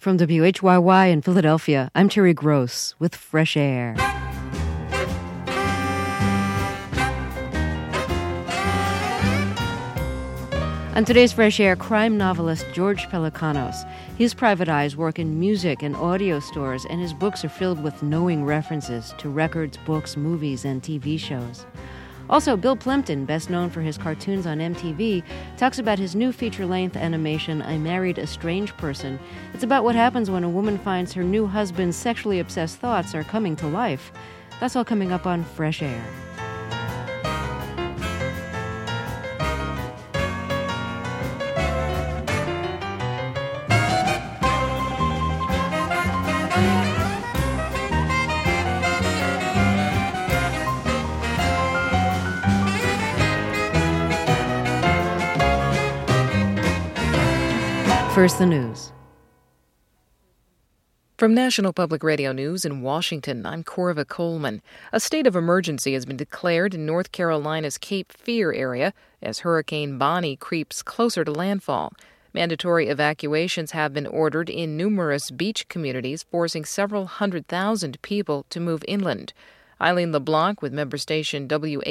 From WHYY in Philadelphia, I'm Terry Gross with Fresh Air. On today's Fresh Air, crime novelist George Pelecanos. His private eyes work in music and audio stores, and his books are filled with knowing references to records, books, movies, and TV shows. Also, Bill Plympton, best known for his cartoons on MTV, talks about his new feature-length animation, I Married a Strange Person. It's about what happens when a woman finds her new husband's sexually obsessed thoughts are coming to life. That's all coming up on Fresh Air. First, the news. From National Public Radio News in Washington, I'm Corva Coleman. A state of emergency has been declared in North Carolina's Cape Fear area as Hurricane Bonnie creeps closer to landfall. Mandatory evacuations have been ordered in numerous beach communities, forcing several 100,000 people to move inland. Eileen LeBlanc with member station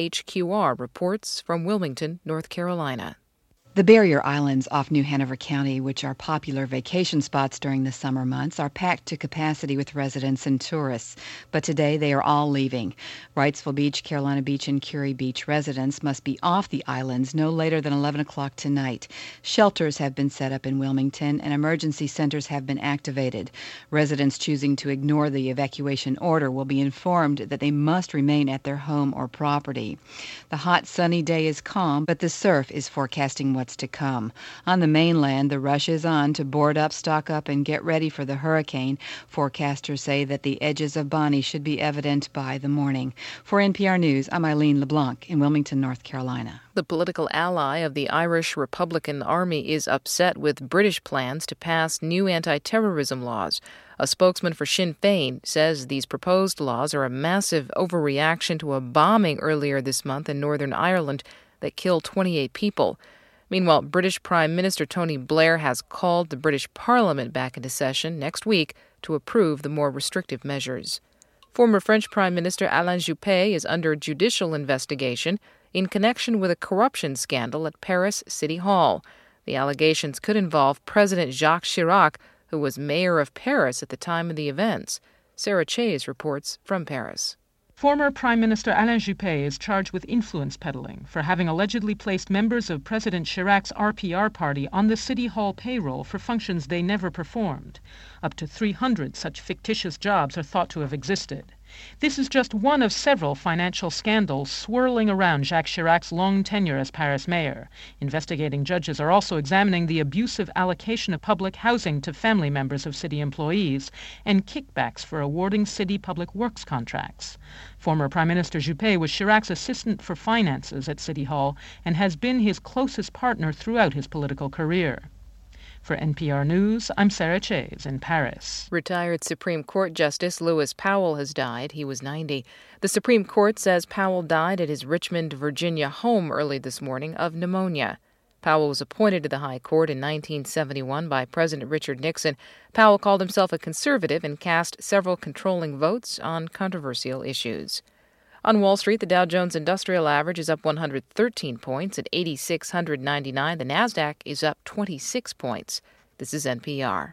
WHQR reports from Wilmington, North Carolina. The barrier islands off New Hanover County, which are popular vacation spots during the summer months, are packed to capacity with residents and tourists. But today they are all leaving. Wrightsville Beach, Carolina Beach, and Curie Beach residents must be off the islands no later than 11 o'clock tonight. Shelters have been set up in Wilmington, and emergency centers have been activated. Residents choosing to ignore the evacuation order will be informed that they must remain at their home or property. The hot, sunny day is calm, but the surf is forecasting what's to come. On the mainland, the rush is on to board up, stock up, and get ready for the hurricane. Forecasters say that the edges of Bonnie should be evident by the morning. For NPR News, I'm Eileen LeBlanc in Wilmington, North Carolina. The political ally of the Irish Republican Army is upset with British plans to pass new anti-terrorism laws. A spokesman for Sinn Féin says these proposed laws are a massive overreaction to a bombing earlier this month in Northern Ireland that killed 28 people. Meanwhile, British Prime Minister Tony Blair has called the British Parliament back into session next week to approve the more restrictive measures. Former French Prime Minister Alain Juppé is under judicial investigation in connection with a corruption scandal at Paris City Hall. The allegations could involve President Jacques Chirac, who was mayor of Paris at the time of the events. Sarah Chase reports from Paris. Former Prime Minister Alain Juppé is charged with influence peddling for having allegedly placed members of President Chirac's RPR party on the City Hall payroll for functions they never performed. Up to 300 such fictitious jobs are thought to have existed. This is just one of several financial scandals swirling around Jacques Chirac's long tenure as Paris mayor. Investigating judges are also examining the abusive allocation of public housing to family members of city employees and kickbacks for awarding city public works contracts. Former Prime Minister Juppé was Chirac's assistant for finances at City Hall and has been his closest partner throughout his political career. For NPR News, I'm Sarah Chase in Paris. Retired Supreme Court Justice Lewis Powell has died. He was 90. The Supreme Court says Powell died at his Richmond, Virginia home early this morning of pneumonia. Powell was appointed to the High Court in 1971 by President Richard Nixon. Powell called himself a conservative and cast several controlling votes on controversial issues. On Wall Street, the Dow Jones Industrial Average is up 113 points at 8,699. The Nasdaq is up 26 points. This is NPR.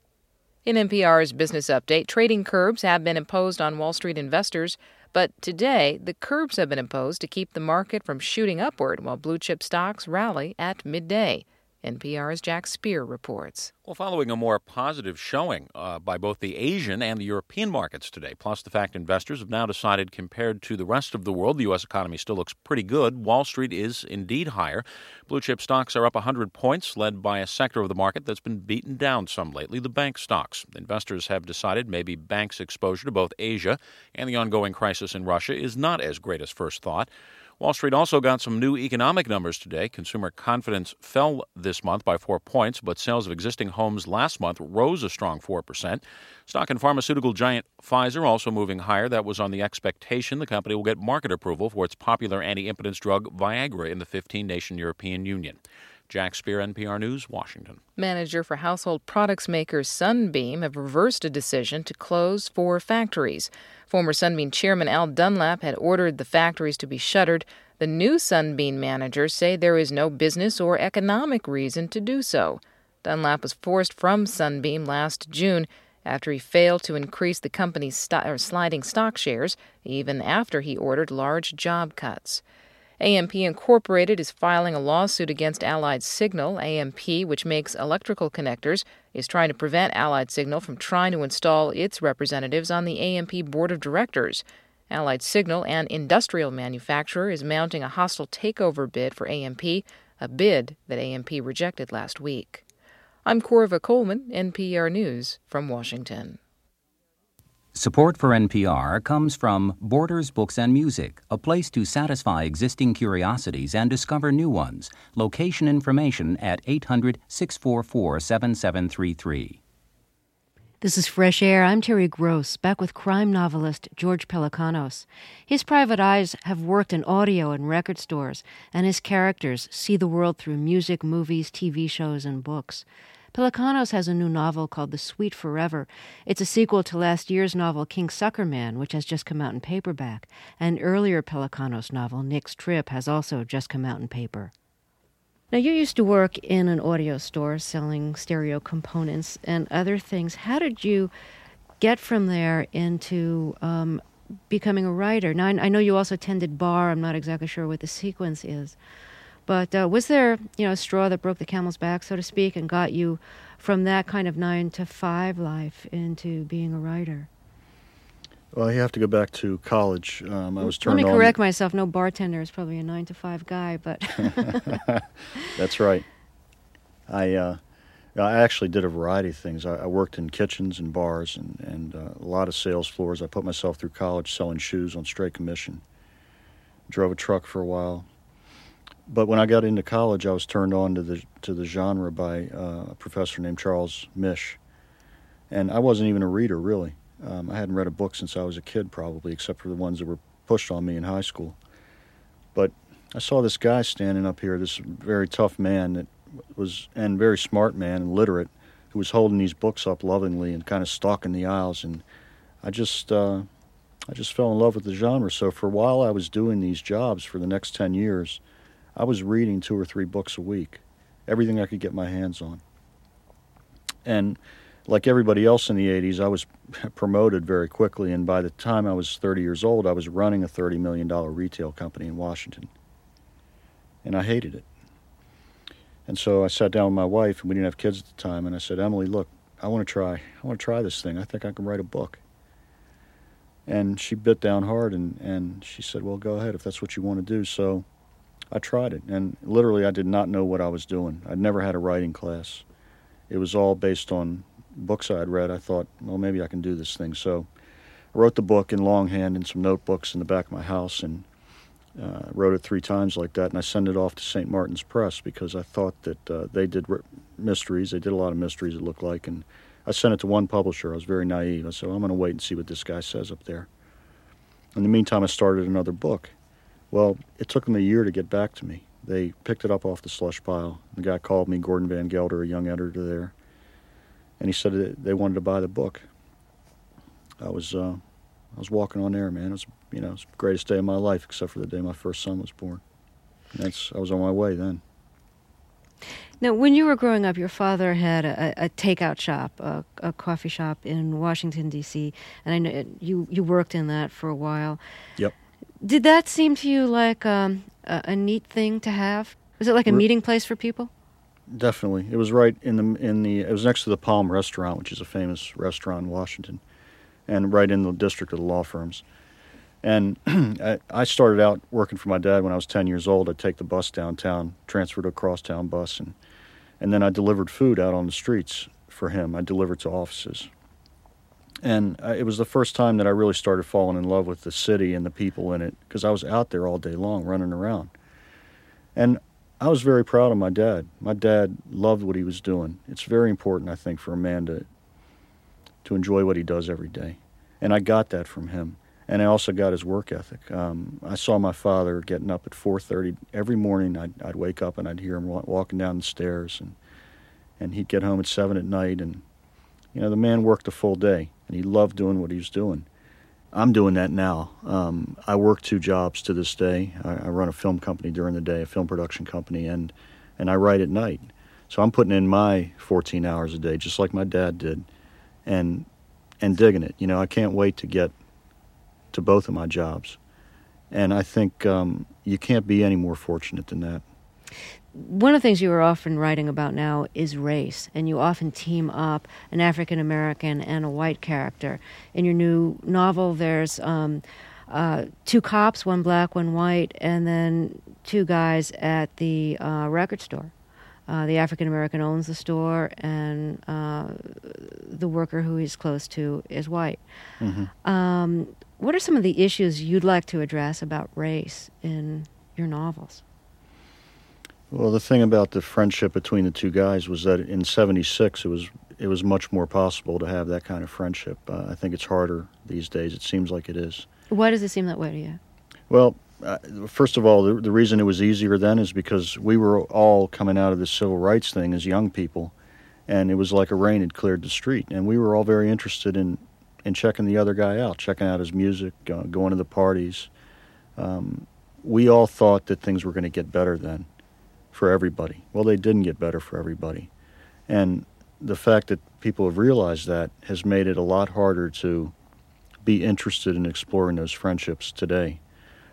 In NPR's business update, trading curbs have been imposed on Wall Street investors, but today the curbs have been imposed to keep the market from shooting upward while blue-chip stocks rally at midday. NPR's Jack Speer reports. Well, following a more positive showing by both the Asian and the European markets today, plus the fact investors have now decided compared to the rest of the world, the U.S. economy still looks pretty good. Wall Street is indeed higher. Blue-chip stocks are up 100 points, led by a sector of the market that's been beaten down some lately, the bank stocks. Investors have decided maybe banks' exposure to both Asia and the ongoing crisis in Russia is not as great as first thought. Wall Street also got some new economic numbers today. Consumer confidence fell this month by 4 points, but sales of existing homes last month rose a strong 4%. Stock and pharmaceutical giant Pfizer also moving higher. That was on the expectation the company will get market approval for its popular anti-impotence drug Viagra in the 15-nation European Union. Jack Spear, NPR News, Washington. Manager for household products maker Sunbeam have reversed a decision to close 4 factories. Former Sunbeam chairman Al Dunlap had ordered the factories to be shuttered. The new Sunbeam managers say there is no business or economic reason to do so. Dunlap was forced from Sunbeam last June after he failed to increase the company's sliding stock shares, even after he ordered large job cuts. AMP Incorporated is filing a lawsuit against Allied Signal. AMP, which makes electrical connectors, is trying to prevent Allied Signal from trying to install its representatives on the AMP board of directors. Allied Signal, an industrial manufacturer, is mounting a hostile takeover bid for AMP, a bid that AMP rejected last week. I'm Corva Coleman, NPR News from Washington. Support for NPR comes from Borders Books and Music, a place to satisfy existing curiosities and discover new ones. Location information at 800-644-7733. This is Fresh Air. I'm Terry Gross, back with crime novelist George Pelecanos. His private eyes have worked in audio and record stores, and his characters see the world through music, movies, TV shows, and books. Pelecanos has a new novel called The Sweet Forever. It's a sequel to last year's novel King Suckerman, which has just come out in paperback. An earlier Pelecanos novel, Nick's Trip, has also just come out in paper. Now, you used to work in an audio store selling stereo components and other things. How did you get from there into becoming a writer? Now, I know you also tended bar. I'm not exactly sure what the sequence is. But was there, a straw that broke the camel's back, so to speak, and got you from that kind of 9-to-5 life into being a writer? Well, you have to go back to college. I was turned on. Let me correct myself. No bartender is probably a 9-to-5 guy, but That's right. I actually did a variety of things. I worked in kitchens and bars and a lot of sales floors. I put myself through college selling shoes on straight commission. Drove a truck for a while. But when I got into college, I was turned on to the genre by a professor named Charles Misch. And I wasn't even a reader, really. I hadn't read a book since I was a kid, probably, except for the ones that were pushed on me in high school. But I saw this guy standing up here, this very tough man and very smart man and literate, who was holding these books up lovingly and kind of stalking the aisles. And I just fell in love with the genre. So for a while I was doing these jobs for the next 10 years. I was reading 2 or 3 books a week, everything I could get my hands on. And like everybody else in the 80s, I was promoted very quickly, and by the time I was 30 years old, I was running a $30 million retail company in Washington. And I hated it. And so I sat down with my wife, and we didn't have kids at the time, and I said, Emily, look, I want to try this thing. I think I can write a book. And she bit down hard, and she said, well, go ahead if that's what you want to do. So I tried it, and literally I did not know what I was doing. I'd never had a writing class. It was all based on books I had read. I thought, well, maybe I can do this thing. So I wrote the book in longhand in some notebooks in the back of my house, and wrote it 3 times like that, and I sent it off to St. Martin's Press because I thought that they did mysteries. They did a lot of mysteries, it looked like, and I sent it to one publisher. I was very naive. I said, well, I'm going to wait and see what this guy says up there. In the meantime, I started another book. Well, it took them a year to get back to me. They picked it up off the slush pile. The guy called me, Gordon Van Gelder, a young editor there, and he said that they wanted to buy the book. I was walking on air, man. It was, it was the greatest day of my life, except for the day my first son was born. I was on my way then. Now, when you were growing up, your father had a takeout shop, a coffee shop in Washington, D.C., and I know you worked in that for a while. Yep. Did that seem to you like a neat thing to have? Was it like a meeting place for people? Definitely. It was right it was next to the Palm Restaurant, which is a famous restaurant in Washington, and right in the district of the law firms. And I started out working for my dad when I was 10 years old. I'd take the bus downtown, transfer to a crosstown bus, and then I delivered food out on the streets for him. I delivered to offices. And it was the first time that I really started falling in love with the city and the people in it, because I was out there all day long running around. And I was very proud of my dad. My dad loved what he was doing. It's very important, I think, for a man to enjoy what he does every day. And I got that from him. And I also got his work ethic. I saw my father getting up at 4:30 every morning. I'd wake up and I'd hear him walking down the stairs, and he'd get home at 7 at night. And the man worked a full day, and he loved doing what he was doing. I'm doing that now. I work 2 jobs to this day. I run a film company during the day, a film production company, and I write at night. So I'm putting in my 14 hours a day, just like my dad did, and digging it. I can't wait to get to both of my jobs. And I think you can't be any more fortunate than that. One of the things you are often writing about now is race, and you often team up an African American and a white character. In your new novel, there's 2 cops, one black, one white, and then 2 guys at the record store. The African American owns the store, and the worker who he's close to is white. Mm-hmm. What are some of the issues you'd like to address about race in your novels? Well, the thing about the friendship between the 2 guys was that in '76 it was much more possible to have that kind of friendship. I think it's harder these days. It seems like it is. Why does it seem that way to you? Well, first of all, the reason it was easier then is because we were all coming out of the civil rights thing as young people, and it was like a rain had cleared the street, and we were all very interested in checking the other guy out, checking out his music, going to the parties. We all thought that things were going to get better then for everybody. Well, they didn't get better for everybody. And the fact that people have realized that has made it a lot harder to be interested in exploring those friendships today.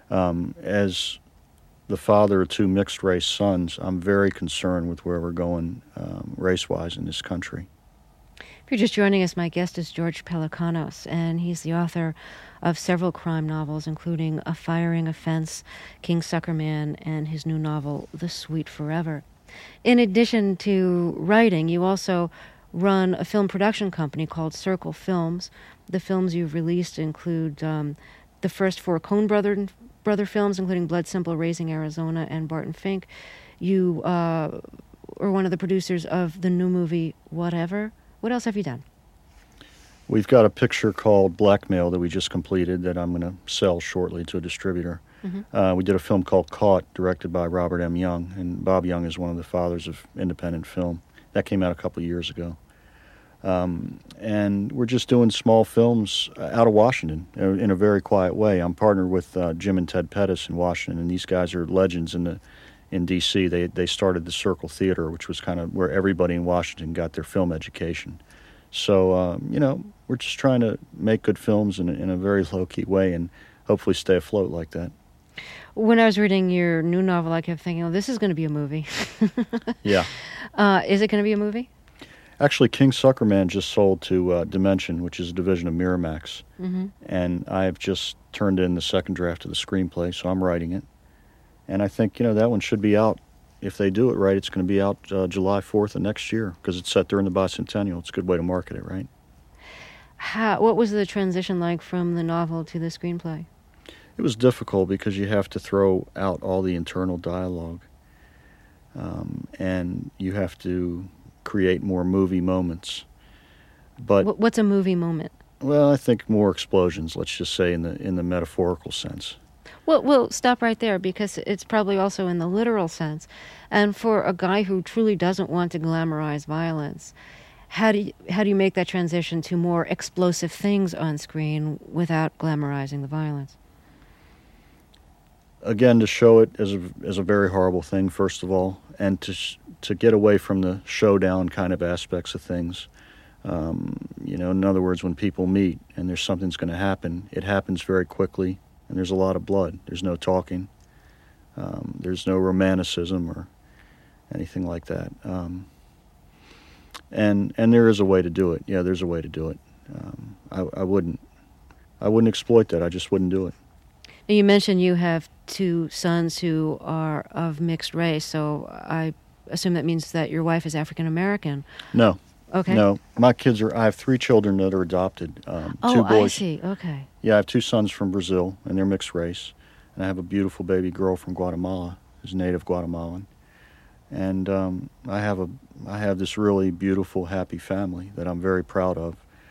As the father of 2 mixed-race sons, I'm very concerned with where we're going race-wise in this country. If you're just joining us, my guest is George Pelecanos, and he's the author of several crime novels, including A Firing Offense, King Suckerman, and his new novel, The Sweet Forever. In addition to writing, you also run a film production company called Circle Films. The films you've released include the first 4 Coen brother films, including Blood Simple, Raising Arizona, and Barton Fink. You are one of the producers of the new movie Whatever. What else have you done? We've got a picture called Blackmail that we just completed that I'm going to sell shortly to a distributor. Mm-hmm. We did a film called Caught, directed by Robert M. Young, and Bob Young is one of the fathers of independent film. That came out a couple of years ago. And we're just doing small films out of Washington in a very quiet way. I'm partnered with Jim and Ted Pettis in Washington, and these guys are legends in D.C. They started the Circle Theater, which was kind of where everybody in Washington got their film education. So, we're just trying to make good films in a very low-key way and hopefully stay afloat like that. When I was reading your new novel, I kept thinking, this is going to be a movie. Yeah. Is it going to be a movie? Actually, King Suckerman just sold to Dimension, which is a division of Miramax. Mm-hmm. And I've just turned in the second draft of the screenplay, so I'm writing it. And I think, that one should be out. If they do it right, it's going to be out July 4th of next year because it's set during the bicentennial. It's a good way to market it, right? What was the transition like from the novel to the screenplay? It was difficult because you have to throw out all the internal dialogue. And you have to create more movie moments. But what's a movie moment? Well, I think more explosions, let's just say in the metaphorical sense. Well, we'll stop right there because it's probably also in the literal sense. And for a guy who truly doesn't want to glamorize violence, how do you make that transition to more explosive things on screen without glamorizing the violence? Again, to show it as a very horrible thing, first of all, and to get away from the showdown kind of aspects of things. In other words, when people meet and there's something's going to happen, it happens very quickly. And there's a lot of blood. There's no talking. There's no romanticism or anything like that. And there is a way to do it. Yeah, there's a way to do it. I wouldn't exploit that. I just wouldn't do it. Now, you mentioned you have 2 sons who are of mixed race, so I assume that means that your wife is African American. No. Okay. No, my kids I have 3 children that are adopted. 2 boys. I see. Okay. Yeah, I have 2 sons from Brazil, and they're mixed race. And I have a beautiful baby girl from Guatemala, who's native Guatemalan. And I have this really beautiful, happy family that I'm very proud of.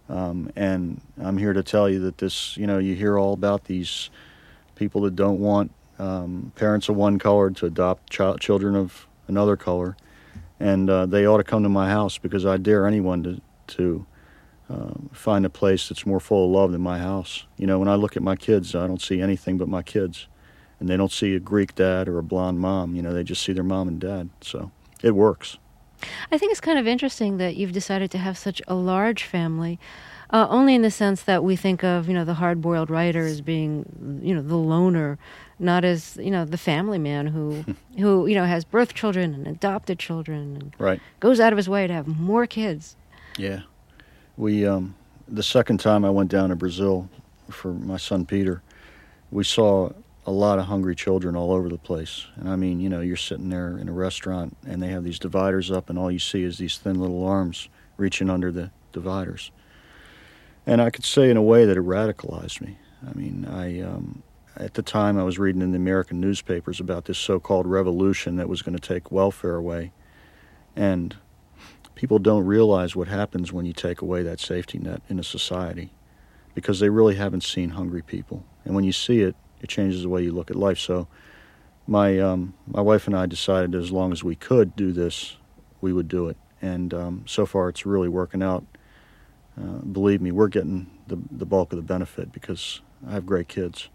And I'm here to tell you that this, you hear all about these people that don't want parents of one color to adopt children of another color, and they ought to come to my house, because I dare anyone to find a place that's more full of love than my house. When I look at my kids, I don't see anything but my kids, and they don't see a Greek dad or a blonde mom. They just see their mom and dad. So it works. I think it's kind of interesting that you've decided to have such a large family, only in the sense that we think of, the hard-boiled writer as being, the loner, not as, the family man who has birth children and adopted children and right. goes out of his way to have more kids. Yeah. We, the second time I went down to Brazil for my son Peter, we saw a lot of hungry children all over the place. And I mean, you're sitting there in a restaurant and they have these dividers up, and all you see is these thin little arms reaching under the dividers. And I could say in a way that it radicalized me. I mean, at the time I was reading in the American newspapers about this so-called revolution that was going to take welfare away. And people don't realize what happens when you take away that safety net in a society, because they really haven't seen hungry people. And when you see it, it changes the way you look at life. So my wife and I decided that as long as we could do this, we would do it. And so far it's really working out. Believe me, we're getting the bulk of the benefit because I have great kids.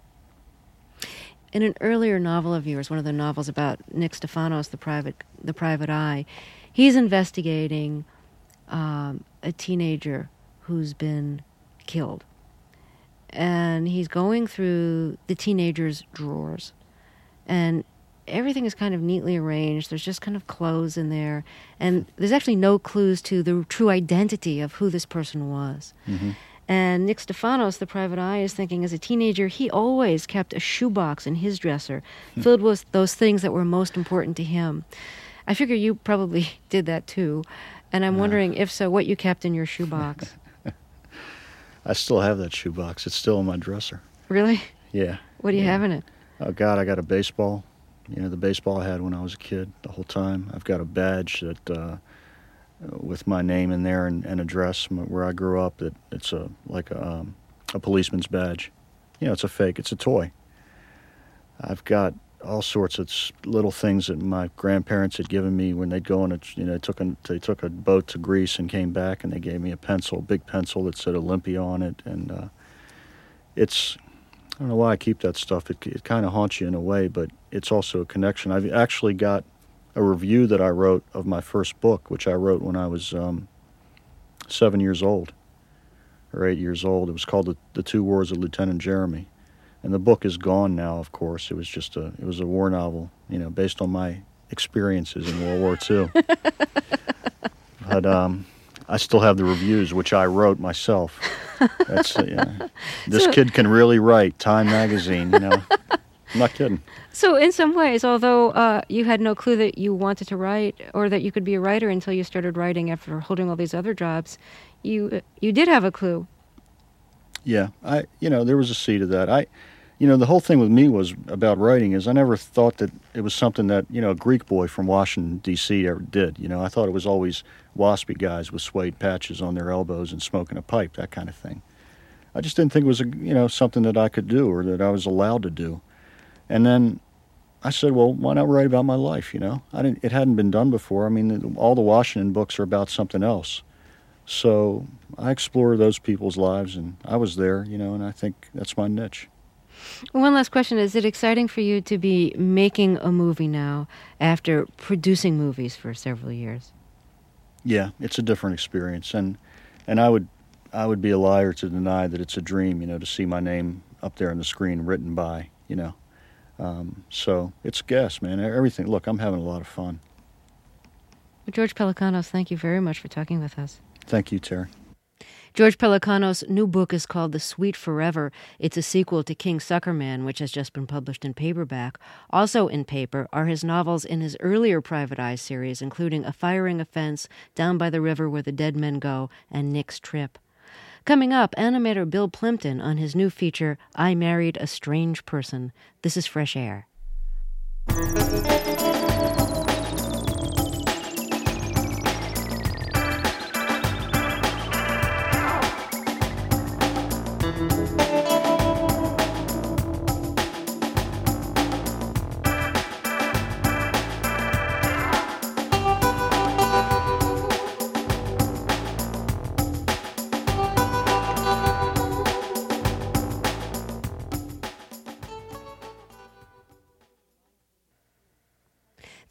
In an earlier novel of yours, one of the novels about Nick Stefanos, the private eye, he's investigating a teenager who's been killed. And he's going through the teenager's drawers. And everything is kind of neatly arranged. There's just kind of clothes in there. And there's actually no clues to the true identity of who this person was. Mm-hmm. And Nick Stefanos, the private eye, is thinking as a teenager, he always kept a shoebox in his dresser filled with those things that were most important to him. I figure you probably did that too. And I'm wondering, if so, what you kept in your shoebox. I still have that shoebox. It's still in my dresser. Really? Yeah. What do you have in it? Oh, God, I got a baseball. The baseball I had when I was a kid the whole time. I've got a badge that with my name in there and address where I grew up. It's like a policeman's badge. It's a fake. It's a toy. I've got all sorts of little things that my grandparents had given me when they'd go on they took a boat to Greece and came back, and they gave me a big pencil that said Olympia on it. And I don't know why I keep that stuff. It kind of haunts you in a way, but it's also a connection. I've actually got a review that I wrote of my first book, which I wrote when I was 7 years old or 8 years old. It was called The Two Wars of Lieutenant Jeremy. And the book is gone now, of course. It was a war novel, based on my experiences in World War II. But I still have the reviews, which I wrote myself. That's this kid can really write. Time magazine, I'm not kidding. So in some ways, although you had no clue that you wanted to write or that you could be a writer until you started writing after holding all these other jobs, you did have a clue. Yeah, there was a seed of that. The whole thing with me was about writing is I never thought that it was something that, a Greek boy from Washington, D.C. ever did. I thought it was always waspy guys with suede patches on their elbows and smoking a pipe, that kind of thing. I just didn't think it was, something that I could do or that I was allowed to do. And then I said, well, why not write about my life, It hadn't been done before. I mean, all the Washington books are about something else. So I explored those people's lives, and I was there, and I think that's my niche. One last question. Is it exciting for you to be making a movie now after producing movies for several years? Yeah, it's a different experience. And I would be a liar to deny that it's a dream, to see my name up there on the screen written by, So it's gas, man. Everything. Look, I'm having a lot of fun. George Pelecanos, thank you very much for talking with us. Thank you, Terry. George Pelecanos' new book is called The Sweet Forever. It's a sequel to King Suckerman, which has just been published in paperback. Also in paper are his novels in his earlier Private Eye series, including A Firing Offense, Down by the River Where the Dead Men Go, and Nick's Trip. Coming up, animator Bill Plympton on his new feature, I Married a Strange Person. This is Fresh Air.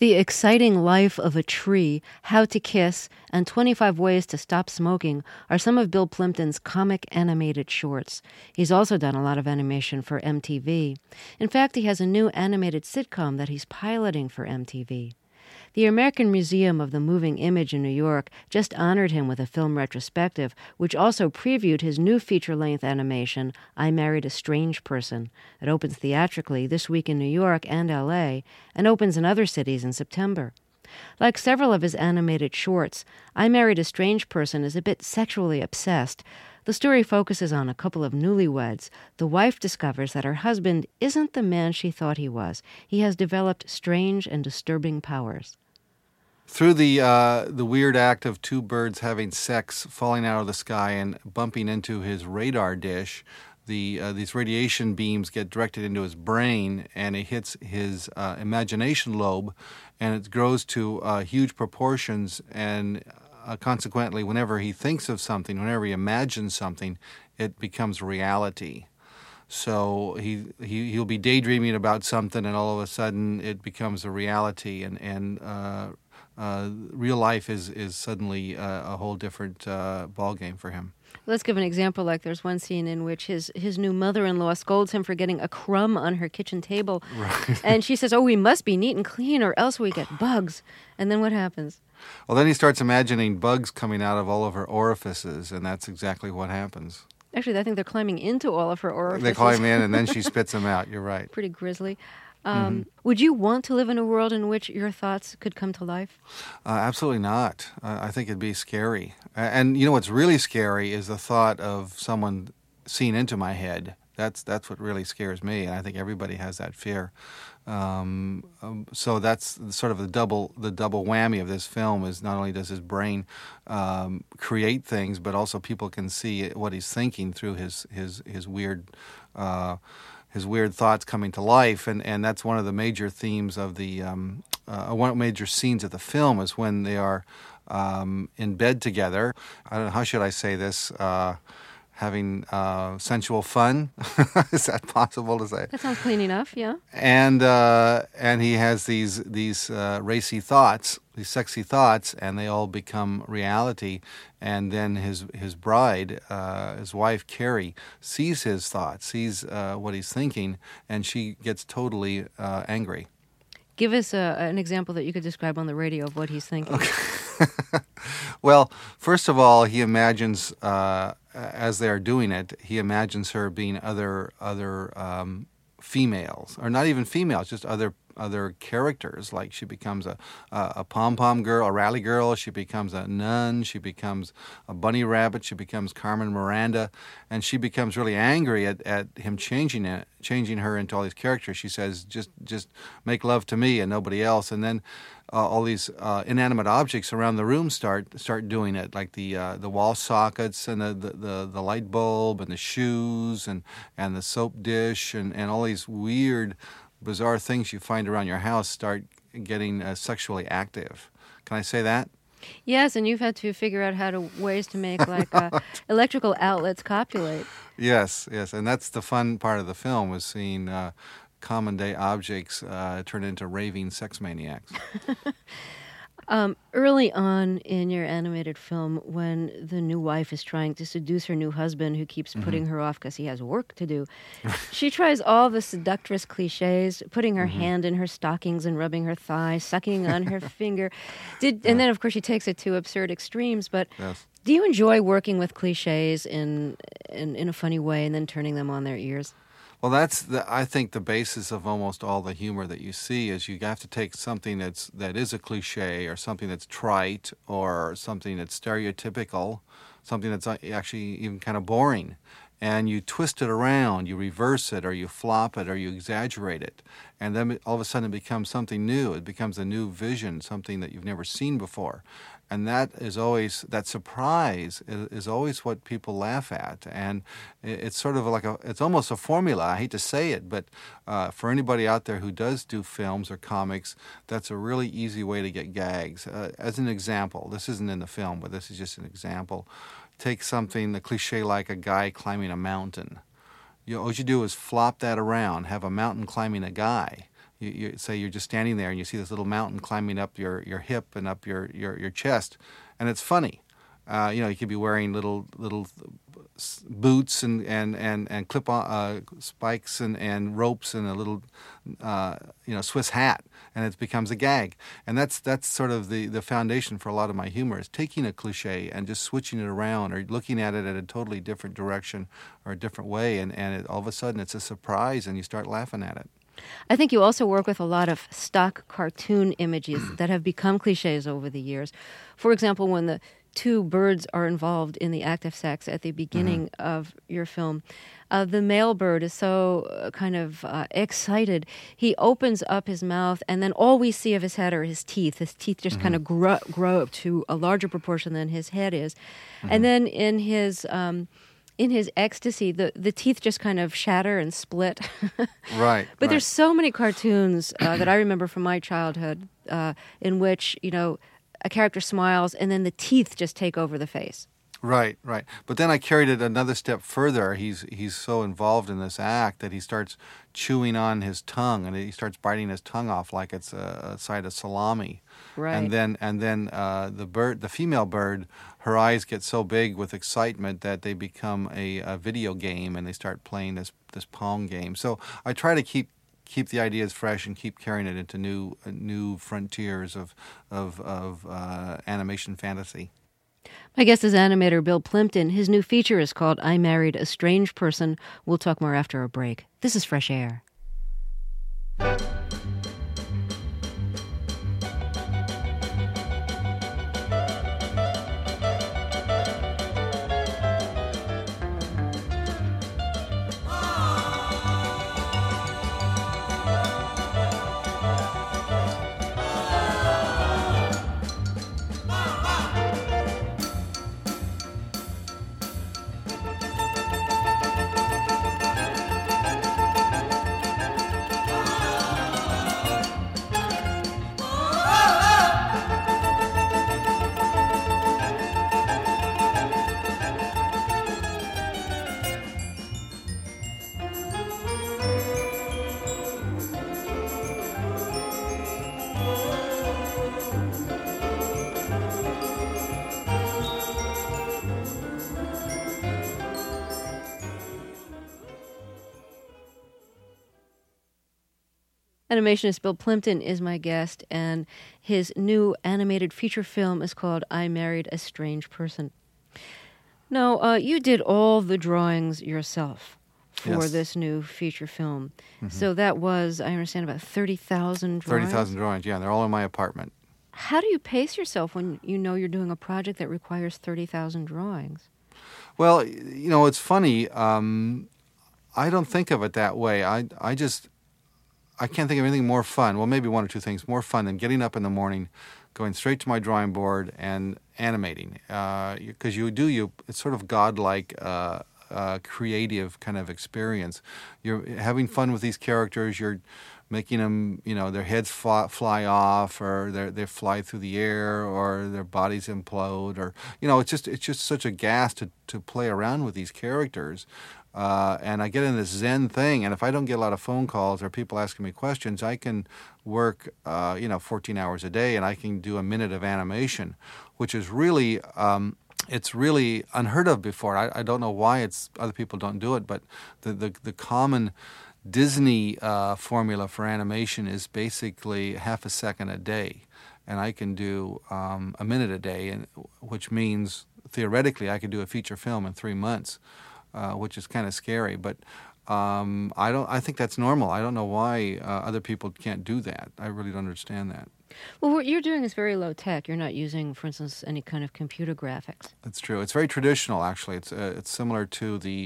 The Exciting Life of a Tree, How to Kiss, and 25 Ways to Stop Smoking are some of Bill Plympton's comic animated shorts. He's also done a lot of animation for MTV. In fact, he has a new animated sitcom that he's piloting for MTV. The American Museum of the Moving Image in New York just honored him with a film retrospective, which also previewed his new feature-length animation, I Married a Strange Person. It opens theatrically this week in New York and L.A., and opens in other cities in September. Like several of his animated shorts, I Married a Strange Person is a bit sexually obsessed. The story focuses on a couple of newlyweds. The wife discovers that her husband isn't the man she thought he was. He has developed strange and disturbing powers. Through the weird act of two birds having sex, falling out of the sky and bumping into his radar dish, these radiation beams get directed into his brain, and it hits his imagination lobe, and it grows to huge proportions, and consequently, whenever he thinks of something, whenever he imagines something, it becomes reality. So he'll be daydreaming about something, and all of a sudden it becomes a reality, and real life is suddenly a whole different ballgame for him. Let's give an example. Like there's one scene in which his new mother-in-law scolds him for getting a crumb on her kitchen table. Right. And she says, we must be neat and clean or else we get bugs. And then what happens? Well, then he starts imagining bugs coming out of all of her orifices, and that's exactly what happens. Actually, I think they're climbing into all of her orifices. They climb in, and then she spits them out. You're right. Pretty grisly. Would you want to live in a world in which your thoughts could come to life? Absolutely not. I think it'd be scary. And you know what's really scary is the thought of someone seeing into my head. That's what really scares me, and I think everybody has that fear. So that's sort of the double whammy of this film. Is not only does his brain create things, but also people can see what he's thinking through his weird. His weird thoughts coming to life, and that's one of the major themes of the one of the major scenes of the film is when they are in bed together. I don't know, how should I say this? Having sensual fun. Is that possible to say? That sounds clean enough, yeah. And he has these racy thoughts, these sexy thoughts, and they all become reality. And then his bride, his wife Carrie, sees his thoughts, sees what he's thinking, and she gets totally angry. Give us an example that you could describe on the radio of what he's thinking. Okay. Well, first of all, he imagines, as they are doing it, he imagines her being other females, or not even females, just other characters. Like she becomes a pom-pom girl, a rally girl. She becomes a nun. She becomes a bunny rabbit. She becomes Carmen Miranda, and she becomes really angry at him changing her into all these characters. She says, "Just make love to me and nobody else." And then all these inanimate objects around the room start doing it, like the wall sockets and the light bulb and the shoes and the soap dish and all these weird, bizarre things you find around your house start getting sexually active. Can I say that? Yes, and you've had to figure out ways to make like electrical outlets copulate. Yes, and that's the fun part of the film, was seeing common day objects turn into raving sex maniacs. Early on in your animated film, when the new wife is trying to seduce her new husband, who keeps putting her off because he has work to do, she tries all the seductress cliches, putting her hand in her stockings and rubbing her thigh, sucking on her finger. And then, of course, she takes it to absurd extremes. But yes. Do you enjoy working with cliches in a funny way and then turning them on their ears? Well, that's I think the basis of almost all the humor that you see is you have to take something that is a cliche, or something that's trite, or something that's stereotypical, something that's actually even kind of boring, and you twist it around, you reverse it, or you flop it, or you exaggerate it, and then all of a sudden it becomes something new. It becomes a new vision, something that you've never seen before. And that surprise is always what people laugh at. And it's sort of it's almost a formula. I hate to say it, but for anybody out there who does do films or comics, that's a really easy way to get gags. As an example, this isn't in the film, but this is just an example. Take something, the cliche like a guy climbing a mountain. All you do is flop that around, have a mountain climbing a guy. you say you're just standing there and you see this little mountain climbing up your hip and up your chest, and it's funny. You could be wearing little boots and clip on spikes and ropes and a little Swiss hat, and it becomes a gag. And that's sort of the foundation for a lot of my humor, is taking a cliche and just switching it around or looking at it at a totally different direction or a different way, and all of a sudden it's a surprise and you start laughing at it. I think you also work with a lot of stock cartoon images that have become cliches over the years. For example, when the two birds are involved in the act of sex at the beginning of your film, the male bird is so kind of excited. He opens up his mouth, and then all we see of his head are his teeth. His teeth just kind of grow up to a larger proportion than his head is. And then in his ecstasy, the teeth just kind of shatter and split. Right. But there's so many cartoons that I remember from my childhood in which, a character smiles and then the teeth just take over the face. Right. But then I carried it another step further. He's so involved in this act that he starts chewing on his tongue, and he starts biting his tongue off like it's a side of salami. Right. And then the female bird, her eyes get so big with excitement that they become a video game, and they start playing this Pong game. So I try to keep the ideas fresh and keep carrying it into new frontiers of animation fantasy. My guest is animator Bill Plympton. His new feature is called I Married a Strange Person. We'll talk more after a break. This is Fresh Air. Animationist Bill Plympton is my guest, and his new animated feature film is called I Married a Strange Person. Now, you did all the drawings yourself for this new feature film. So that was, I understand, about 30,000 drawings? 30,000 drawings, yeah. They're all in my apartment. How do you pace yourself when you know you're doing a project that requires 30,000 drawings? Well, it's funny. I don't think of it that way. I can't think of anything more fun. Well, maybe one or two things more fun than getting up in the morning, going straight to my drawing board and animating. Because it's sort of godlike, creative kind of experience. You're having fun with these characters. You're making them, their heads fly off, or they fly through the air, or their bodies implode, or it's just such a gas to play around with these characters. And I get in this Zen thing, and if I don't get a lot of phone calls or people asking me questions, I can work, 14 hours a day, and I can do a minute of animation, which is really, it's really unheard of before. I don't know why other people don't do it, but the common Disney formula for animation is basically half a second a day, and I can do a minute a day, and which means theoretically I could do a feature film in 3 months. Which is kind of scary, but I think that's normal. I don't know why other people can't do that. I really don't understand that. Well, what you're doing is very low tech. You're not using, for instance, any kind of computer graphics. That's true. It's very traditional, actually. It's similar to the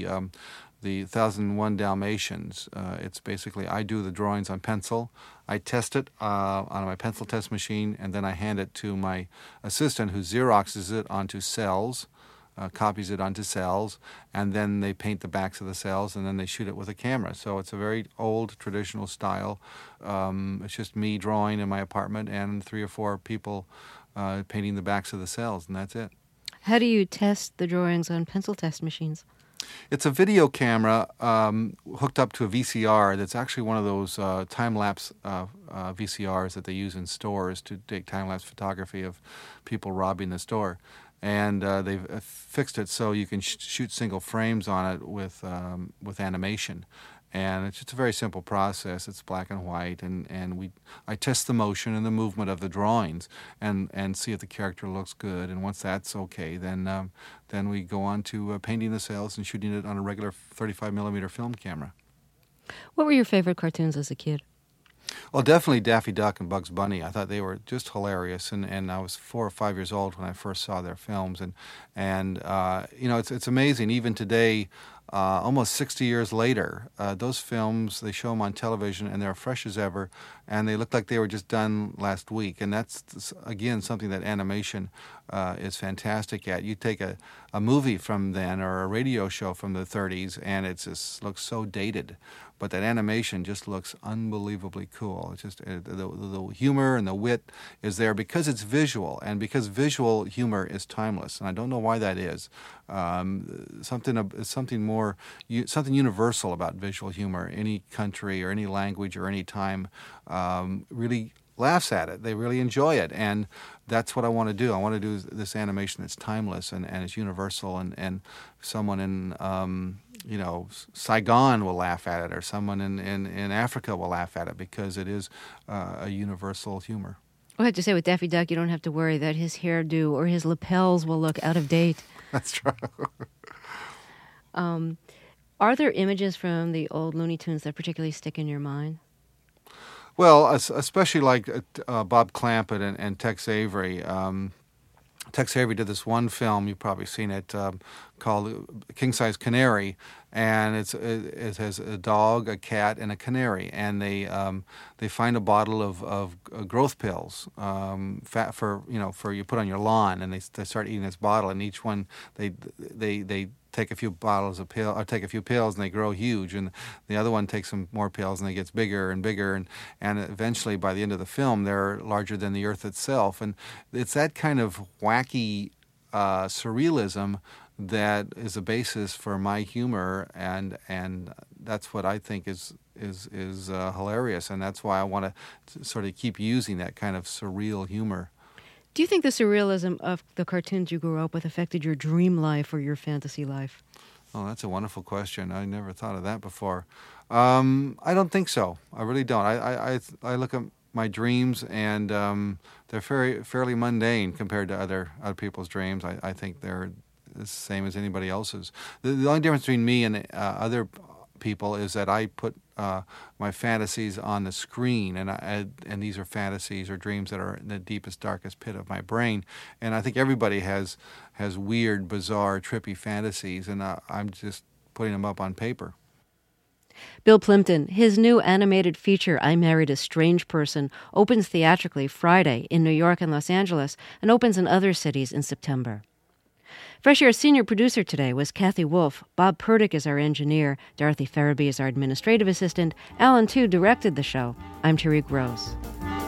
1001 Dalmatians. It's basically I do the drawings on pencil. I test it on my pencil test machine, and then I hand it to my assistant, who Xeroxes it onto cells. Copies it onto cells, and then they paint the backs of the cells, and then they shoot it with a camera. So it's a very old, traditional style. It's just me drawing in my apartment and 3 or 4 people painting the backs of the cells, and that's it. How do you test the drawings on pencil test machines? It's a video camera hooked up to a VCR that's actually one of those time-lapse VCRs that they use in stores to take time-lapse photography of people robbing the store. And they've fixed it so you can shoot single frames on it with animation. And it's just a very simple process. It's black and white, and I test the motion and the movement of the drawings, and see if the character looks good. And once that's okay, then we go on to painting the cells and shooting it on a regular 35mm film camera. What were your favorite cartoons as a kid? Well, definitely Daffy Duck and Bugs Bunny. I thought they were just hilarious, and I was 4 or 5 years old when I first saw their films, and it's amazing even today. Almost 60 years later, those films, they show them on television, and they're fresh as ever, and they look like they were just done last week. And that's, again, something that animation is fantastic at. You take a movie from then or a radio show from the 30s, and it just looks so dated. But that animation just looks unbelievably cool. It's just the humor and the wit is there because it's visual, and because visual humor is timeless. And I don't know why that is. Something universal about visual humor. Any country or any language or any time really laughs at it. They really enjoy it, and that's what I want to do. I want to do this animation that's timeless and is universal, and someone in Saigon will laugh at it, or someone in Africa will laugh at it because it is a universal humor. I have to say, with Daffy Duck, you don't have to worry that his hairdo or his lapels will look out of date. That's true. Are there images from the old Looney Tunes that particularly stick in your mind? Well, especially like Bob Clampett and Tex Avery. Tex Avery did this one film, you've probably seen it, called King Size Canary, and it has a dog, a cat, and a canary, and they find a bottle of growth pills, fat for you put on your lawn, and they start eating this bottle, and each one they take a few bottles of pill, or take a few pills, and they grow huge, and the other one takes some more pills, and it gets bigger and bigger, and eventually by the end of the film they're larger than the earth itself. And it's that kind of wacky surrealism that is the basis for my humor, and that's what I think is hilarious, and that's why I want to sort of keep using that kind of surreal humor. Do you think the surrealism of the cartoons you grew up with affected your dream life or your fantasy life? Oh, that's a wonderful question. I never thought of that before. I don't think so. I really don't. I look at my dreams, and they're fairly mundane compared to other people's dreams. I think they're the same as anybody else's. The only difference between me and other people is that I put my fantasies on the screen, and these are fantasies or dreams that are in the deepest, darkest pit of my brain. And I think everybody has weird, bizarre, trippy fantasies, and I'm just putting them up on paper. Bill Plympton, his new animated feature, I Married a Strange Person, opens theatrically Friday in New York and Los Angeles, and opens in other cities in September. Fresh Air's senior producer today was Kathy Wolf. Bob Purdick is our engineer. Dorothy Farabee is our administrative assistant. Alan Tu directed the show. I'm Tariq Rose.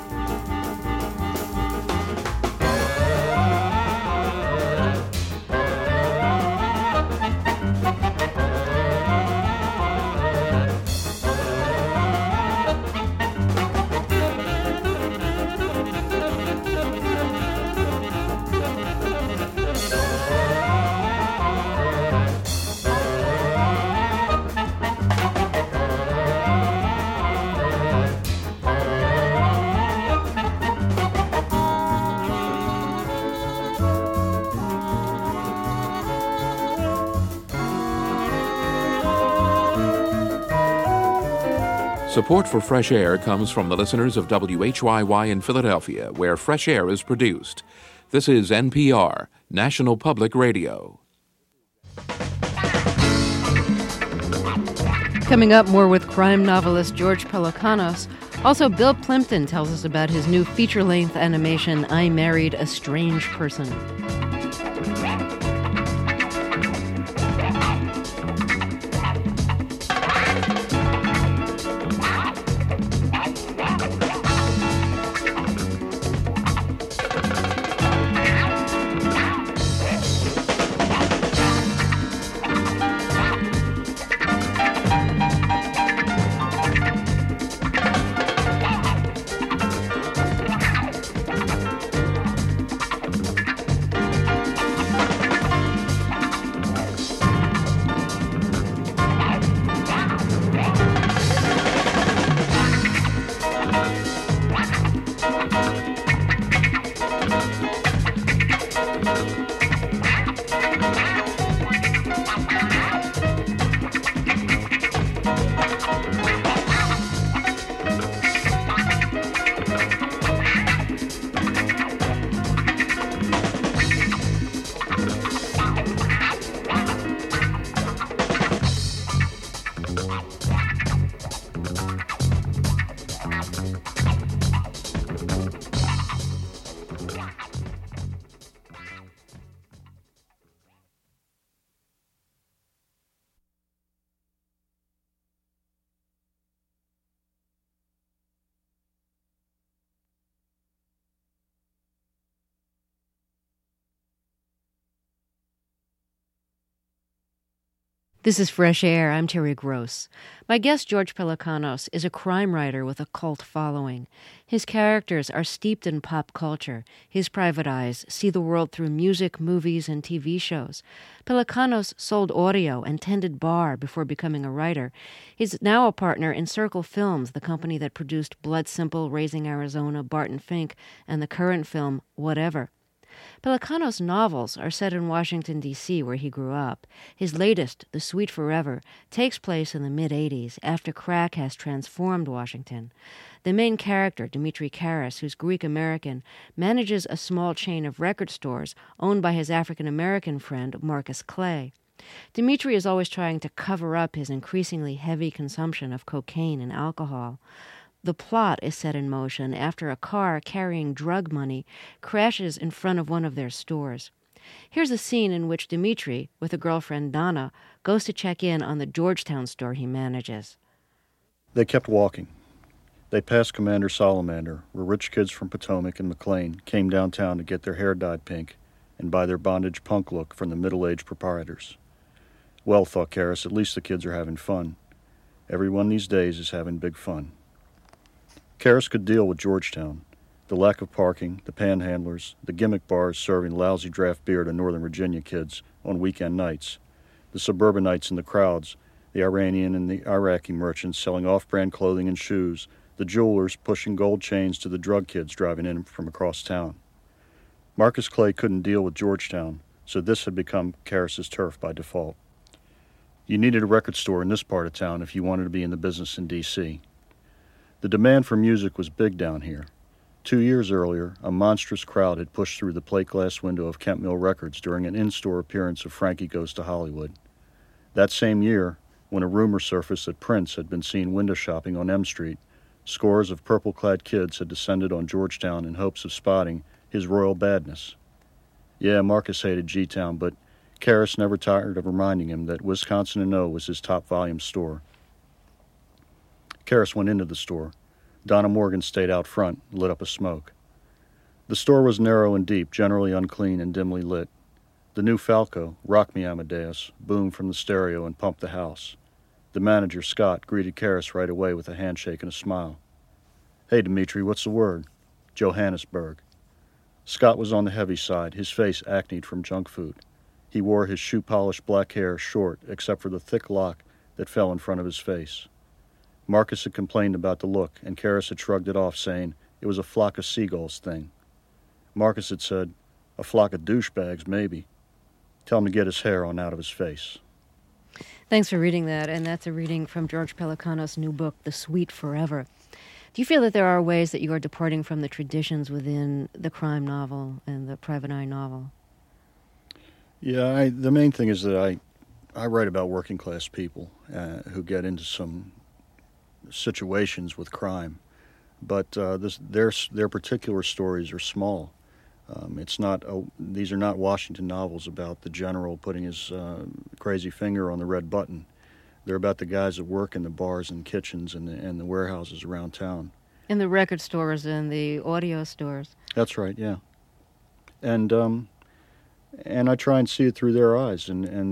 Support for Fresh Air comes from the listeners of WHYY in Philadelphia, where Fresh Air is produced. This is NPR, National Public Radio. Coming up, more with crime novelist George Pelecanos. Also, Bill Plympton tells us about his new feature-length animation, I Married a Strange Person. This is Fresh Air. I'm Terry Gross. My guest, George Pelecanos, is a crime writer with a cult following. His characters are steeped in pop culture. His private eyes see the world through music, movies, and TV shows. Pelecanos sold audio and tended bar before becoming a writer. He's now a partner in Circle Films, the company that produced Blood Simple, Raising Arizona, Barton Fink, and the current film, Whatever. Pelecanos' novels are set in Washington, D.C., where he grew up. His latest, The Sweet Forever, takes place in the mid-'80s, after crack has transformed Washington. The main character, Dimitri Karas, who's Greek-American, manages a small chain of record stores owned by his African-American friend, Marcus Clay. Dimitri is always trying to cover up his increasingly heavy consumption of cocaine and alcohol. The plot is set in motion after a car carrying drug money crashes in front of one of their stores. Here's a scene in which Dimitri, with a girlfriend Donna, goes to check in on the Georgetown store he manages. They kept walking. They passed Commander Salamander, where rich kids from Potomac and McLean came downtown to get their hair dyed pink and buy their bondage punk look from the middle-aged proprietors. Well, thought Karas, at least the kids are having fun. Everyone these days is having big fun. Karas could deal with Georgetown, the lack of parking, the panhandlers, the gimmick bars serving lousy draft beer to Northern Virginia kids on weekend nights, the suburbanites in the crowds, the Iranian and the Iraqi merchants selling off-brand clothing and shoes, the jewelers pushing gold chains to the drug kids driving in from across town. Marcus Clay couldn't deal with Georgetown, so this had become Karas's turf by default. You needed a record store in this part of town if you wanted to be in the business in D.C. The demand for music was big down here. 2 years earlier, a monstrous crowd had pushed through the plate glass window of Kent Mill Records during an in-store appearance of Frankie Goes to Hollywood. That same year, when a rumor surfaced that Prince had been seen window shopping on M Street, scores of purple-clad kids had descended on Georgetown in hopes of spotting his royal badness. Yeah, Marcus hated G-Town, but Karas never tired of reminding him that Wisconsin & O was his top volume store. Karas went into the store. Donna Morgan stayed out front, lit up a smoke. The store was narrow and deep, generally unclean and dimly lit. The new Falco, Rock Me Amadeus, boomed from the stereo and pumped the house. The manager, Scott, greeted Karas right away with a handshake and a smile. Hey, Dimitri, what's the word? Johannesburg. Scott was on the heavy side, his face acneed from junk food. He wore his shoe-polished black hair short, except for the thick lock that fell in front of his face. Marcus had complained about the look, and Karas had shrugged it off, saying it was a flock of seagulls thing. Marcus had said, a flock of douchebags, maybe. Tell him to get his hair on out of his face. Thanks for reading that, and that's a reading from George Pelecanos' new book, The Sweet Forever. Do you feel that there are ways that you are departing from the traditions within the crime novel and the private eye novel? Yeah, the main thing is that I write about working class people who get into some situations with crime, but their particular stories are small. These are not Washington novels about the general putting his crazy finger on the red button. They're about the guys that work in the bars and kitchens and the warehouses around town. In the record stores and the audio stores. That's right, yeah. And I try and see it through their eyes.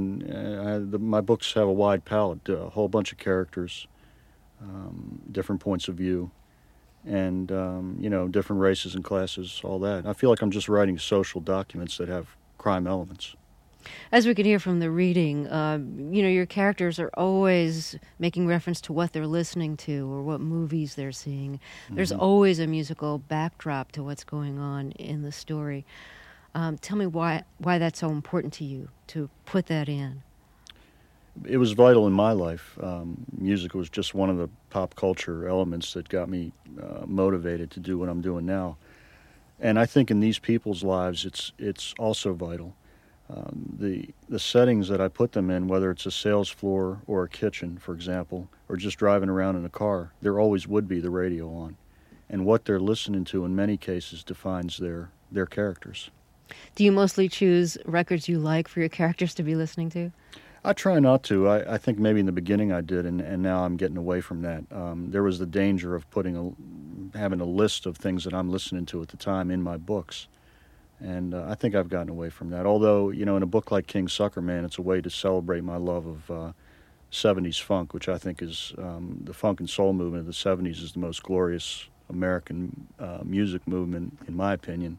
My books have a wide palette, a whole bunch of characters, different points of view, and different races and classes, all that. I feel like I'm just writing social documents that have crime elements. As we could hear from the reading, your characters are always making reference to what they're listening to or what movies they're seeing. There's always a musical backdrop to what's going on in the story. Tell me why that's so important to you to put that in. It was vital in my life. Music was just one of the pop culture elements that got me motivated to do what I'm doing now. And I think in these people's lives, it's also vital. The settings that I put them in, whether it's a sales floor or a kitchen, for example, or just driving around in a car, there always would be the radio on. And what they're listening to in many cases defines their characters. Do you mostly choose records you like for your characters to be listening to? I try not to. I think maybe in the beginning I did, and now I'm getting away from that. There was the danger of having a list of things that I'm listening to at the time in my books. And I think I've gotten away from that. Although, in a book like King Sucker Man, it's a way to celebrate my love of '70s funk, which I think is the funk and soul movement of the '70s is the most glorious American music movement, in my opinion,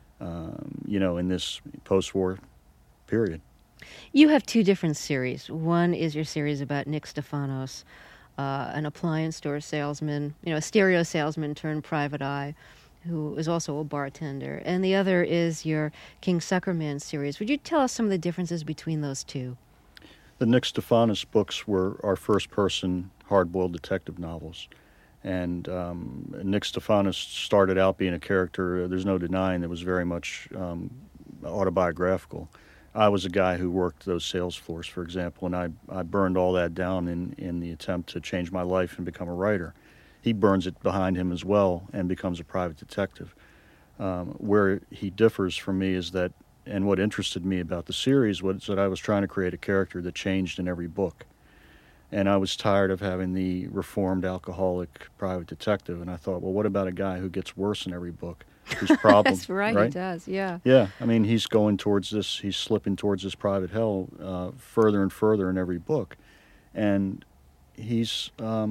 in this post-war period. You have two different series. One is your series about Nick Stefanos, an appliance store salesman, a stereo salesman turned private eye, who is also a bartender. And the other is your King Suckerman series. Would you tell us some of the differences between those two? The Nick Stefanos books were our first-person hard-boiled detective novels. And Nick Stefanos started out being a character, there's no denying, that was very much autobiographical. I was a guy who worked those sales floors, for example, and I burned all that down in the attempt to change my life and become a writer. He burns it behind him as well and becomes a private detective. Where he differs from me is that, and what interested me about the series was that I was trying to create a character that changed in every book. And I was tired of having the reformed alcoholic private detective, and I thought, well, what about a guy who gets worse in every book? Whose problem, That's right, he does, yeah. Yeah, I mean, he's going towards this, he's slipping towards this private hell further and further in every book. And he's,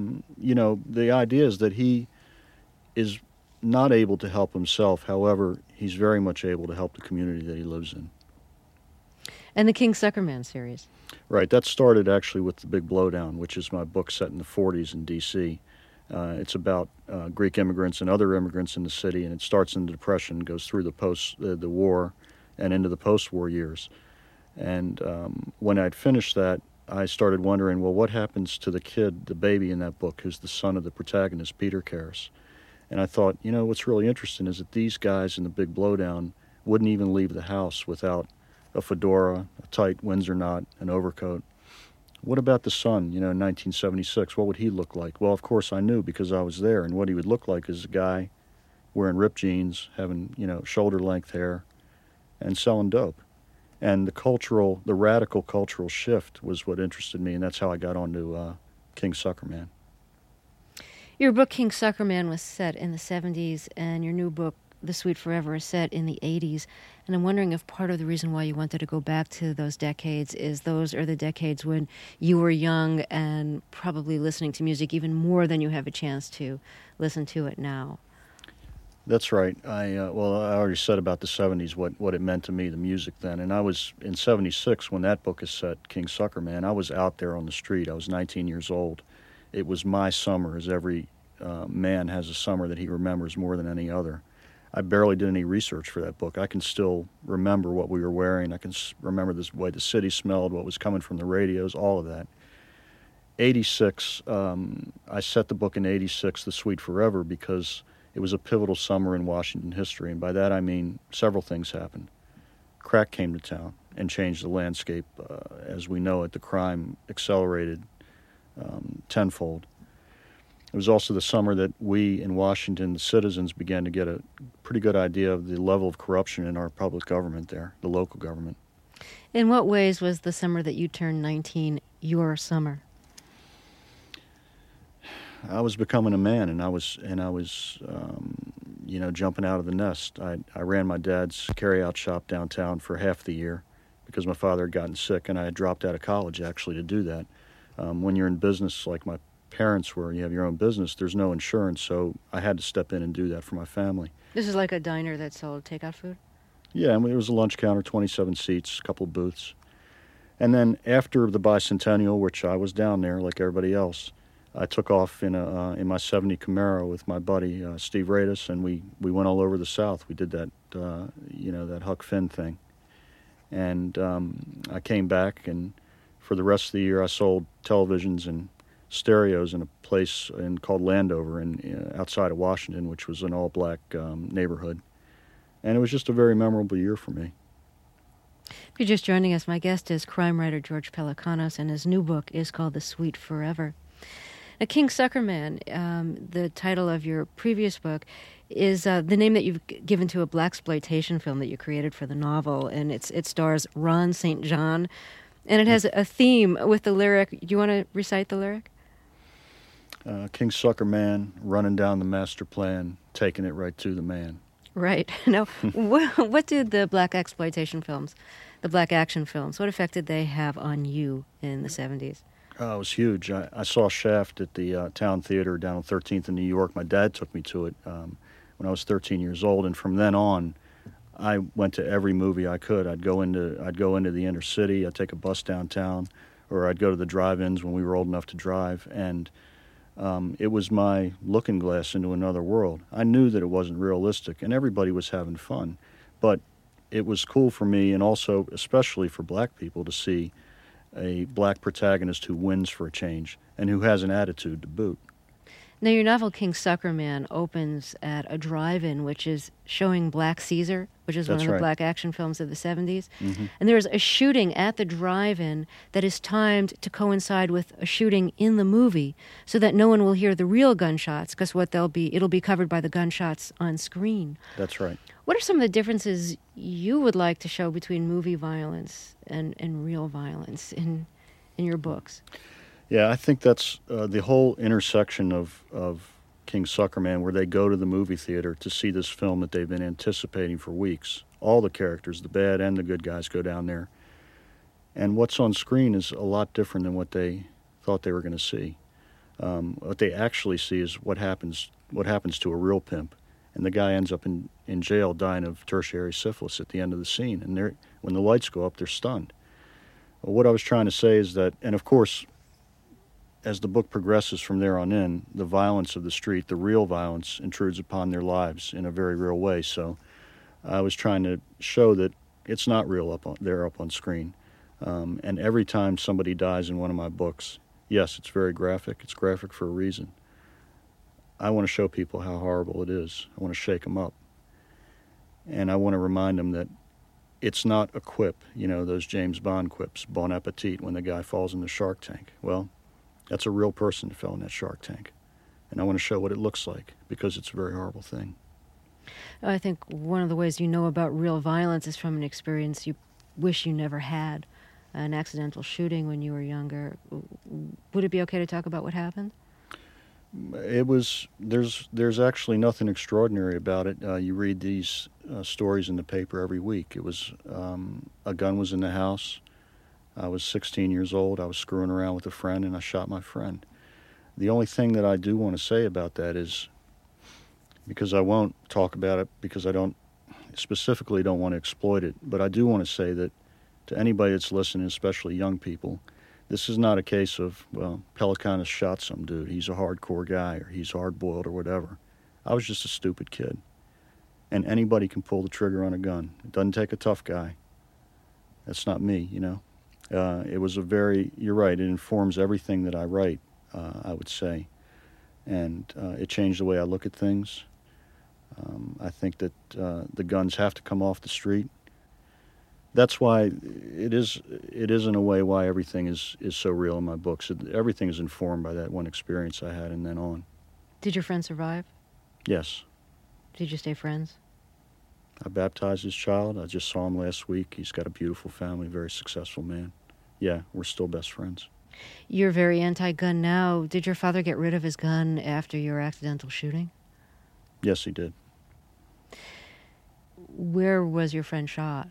the idea is that he is not able to help himself. However, he's very much able to help the community that he lives in. And the King Suckerman series. Right, that started actually with The Big Blowdown, which is my book set in the 40s in D.C. It's about Greek immigrants and other immigrants in the city, and it starts in the Depression, goes through the war, and into the post-war years. And when I'd finished that, I started wondering, well, what happens to the kid, the baby in that book, who's the son of the protagonist, Peter Karras? And I thought, what's really interesting is that these guys in The Big Blowdown wouldn't even leave the house without a fedora, a tight Windsor knot, an overcoat. What about the son, in 1976? What would he look like? Well, of course I knew because I was there, and what he would look like is a guy wearing ripped jeans, having, shoulder-length hair, and selling dope. And the radical cultural shift was what interested me, and that's how I got onto King Suckerman. Your book, King Suckerman, was set in the 70s, and your new book, The Sweet Forever, is set in the 80s. And I'm wondering if part of the reason why you wanted to go back to those decades is those are the decades when you were young and probably listening to music even more than you have a chance to listen to it now. That's right. I already said about the 70s what it meant to me, the music then. And I was in 76 when that book is set, King Suckerman. I was out there on the street. I was 19 years old. It was my summer, as every man has a summer that he remembers more than any other. I barely did any research for that book. I can still remember what we were wearing. I can remember the way the city smelled, what was coming from the radios, all of that. 86, I set the book in 86, The Sweet Forever, because it was a pivotal summer in Washington history, and by that I mean several things happened. Crack came to town and changed the landscape as we know it. The crime accelerated tenfold. It was also the summer that we in Washington, the citizens, began to get a pretty good idea of the level of corruption in our public government there, the local government. In what ways was the summer that you turned 19 your summer? I was becoming a man, and I was jumping out of the nest. I ran my dad's carry-out shop downtown for half the year because my father had gotten sick, and I had dropped out of college actually to do that. When you're in business like my parents were, you have your own business, there's no insurance, so I had to step in and do that for my family. This is like a diner that sold takeout food? Yeah, I mean, it was a lunch counter, 27 seats, a couple booths. And then after the bicentennial, which I was down there like everybody else, I took off in my 70 Camaro with my buddy Steve Radis, and we went all over the South. We did that that Huck Finn thing, and I came back, and for the rest of the year I sold televisions and stereos in a place called Landover outside of Washington, which was an all-black neighborhood, and it was just a very memorable year for me. If you're just joining us, my guest is crime writer George Pelecanos, and his new book is called The Sweet Forever. Now, King Suckerman, the title of your previous book, is the name that you've given to a blaxploitation film that you created for the novel, and it stars Ron St. John, and it has a theme with the lyric. Do you want to recite the lyric? King Suckerman, running down the master plan, taking it right to the man. Right. Now, what did the black exploitation films, the black action films, what effect did they have on you in the 70s? It was huge. I saw Shaft at the Town Theater down on 13th in New York. My dad took me to it when I was 13 years old, and from then on, I went to every movie I could. I'd go into the inner city. I'd take a bus downtown, or I'd go to the drive-ins when we were old enough to drive, and it was my looking glass into another world. I knew that it wasn't realistic, and everybody was having fun, but it was cool for me, and also especially for black people, to see a black protagonist who wins for a change and who has an attitude to boot. Now, your novel King Suckerman opens at a drive-in, which is showing Black Caesar, which is one of the black action films of the 70s. Mm-hmm. And there's a shooting at the drive-in that is timed to coincide with a shooting in the movie so that no one will hear the real gunshots, because it'll be covered by the gunshots on screen. That's right. What are some of the differences you would like to show between movie violence and real violence in your books? Yeah, I think that's the whole intersection of King Suckerman, where they go to the movie theater to see this film that they've been anticipating for weeks. All the characters, the bad and the good guys, go down there. And what's on screen is a lot different than what they thought they were going to see. What they actually see is what happens to a real pimp. And the guy ends up in jail dying of tertiary syphilis at the end of the scene. And when the lights go up, they're stunned. Well, what I was trying to say is that, and of course, as the book progresses from there on in, the violence of the street, the real violence, intrudes upon their lives in a very real way. So I was trying to show that it's not real up on screen. And every time somebody dies in one of my books, yes, it's very graphic. It's graphic for a reason. I want to show people how horrible it is. I want to shake them up. And I want to remind them that it's not a quip, those James Bond quips, bon appetit, when the guy falls in the shark tank. Well, that's a real person who fell in that shark tank. And I want to show what it looks like, because it's a very horrible thing. I think one of the ways you know about real violence is from an experience you wish you never had, an accidental shooting when you were younger. Would it be okay to talk about what happened? There's actually nothing extraordinary about it. You read these stories in the paper every week. It was, a gun was in the house. I was 16 years old. I was screwing around with a friend, and I shot my friend. The only thing that I do want to say about that is, because I won't talk about it, because I don't want to exploit it, but I do want to say that to anybody that's listening, especially young people, this is not a case of, well, Pelecanos shot some dude, he's a hardcore guy, or he's hard-boiled, or whatever. I was just a stupid kid. And anybody can pull the trigger on a gun. It doesn't take a tough guy. That's not me, It was you're right, it informs everything that I write, I would say. And it changed the way I look at things. I think that the guns have to come off the street. That's why it is in a way why everything is so real in my books. Everything is informed by that one experience I had and then on. Did your friend survive? Yes. Did you stay friends? I baptized his child. I just saw him last week. He's got a beautiful family, very successful man. Yeah, we're still best friends. You're very anti-gun now. Did your father get rid of his gun after your accidental shooting? Yes, he did. Where was your friend shot?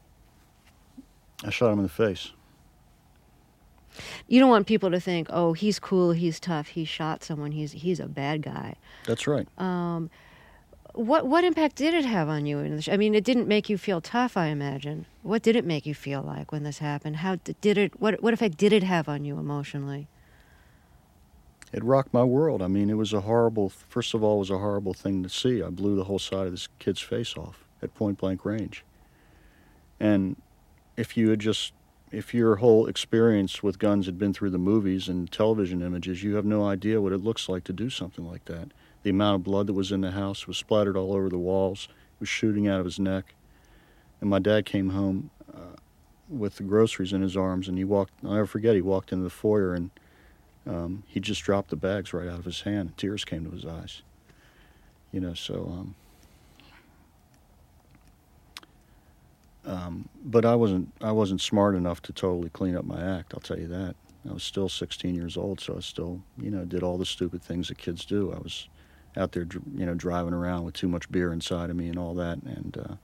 I shot him in the face. You don't want people to think, oh, he's cool, he's tough, he shot someone, he's a bad guy. That's right. What impact did it have on you? It didn't make you feel tough, I imagine. What did it make you feel like when this happened? What effect did it have on you emotionally? It rocked my world. It was first of all, it was a horrible thing to see. I blew the whole side of this kid's face off at point blank range. And if your whole experience with guns had been through the movies and television images, you have no idea what it looks like to do something like that. The amount of blood that was in the house was splattered all over the walls. It was shooting out of his neck. And my dad came home with the groceries in his arms, and I'll never forget, he walked into the foyer, and he just dropped the bags right out of his hand, and tears came to his eyes. But I wasn't smart enough to totally clean up my act, I'll tell you that. I was still 16 years old, so I still, did all the stupid things that kids do. I was out there, driving around with too much beer inside of me and all that, and